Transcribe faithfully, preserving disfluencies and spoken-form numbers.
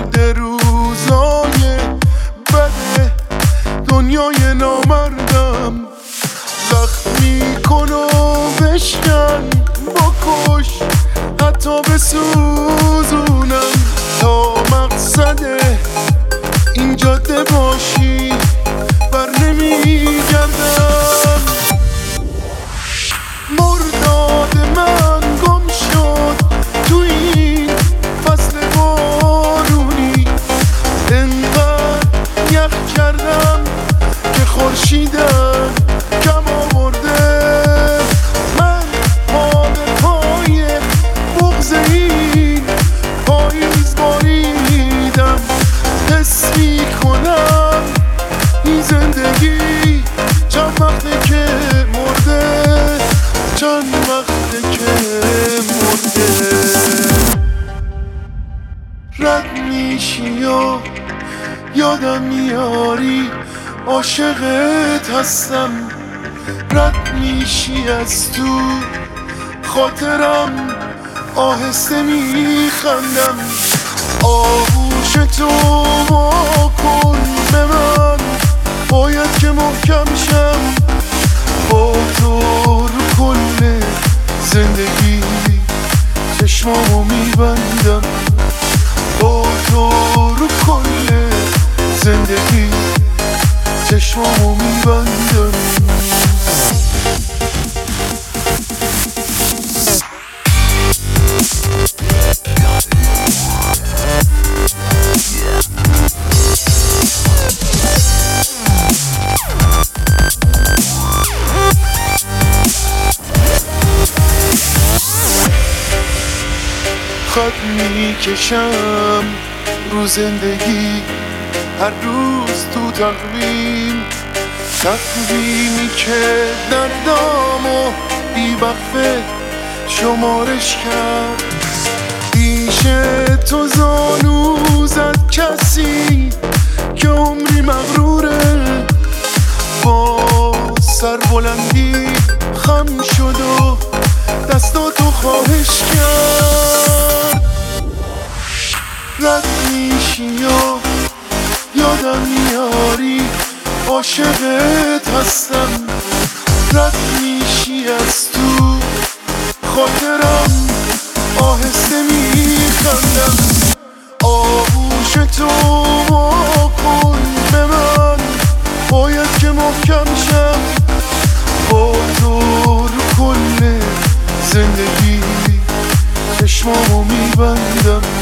درد روزای بده دنیای نامردم. زخمی کن و بشکن بکش حتی بسوزونم تا مقصد این جاده باشی بر نمیگردم. مرداد من گم شد تو این فصل بارونی، انقدر یخ کردم که خورشیدم کم آورده. من پا به پای بغض این پاییز باریدم. حس میکنم این زندگی چند وقته که مرده، چند وقته که مرده. رد میشی و یادم میاری عاشقت هستم. رد میشی از تو خاطرم آهسته میخندم. آغوش تو واکن به من، باید که محکم شم با تو رو کل زندگی. چشمامو میبندم با تو رو کل زندگی. چشمامو میبندم. خط میکشم رو زندگی، هر روز تو تقویم تقویمی که دردامو بی وقفه شمارش کرد. پیش تو زانو زد کسی که عمری مغروره، با سربلندی خم شد و دستاتو خواهش کرد. رد میشی و یادم میاری عاشقت هستم. رد میشی از تو خاطرم آهسته میخندم. آغوش تو واکن به من، باید که محکم شم با تو رو کل زندگی. چشمامو میبندم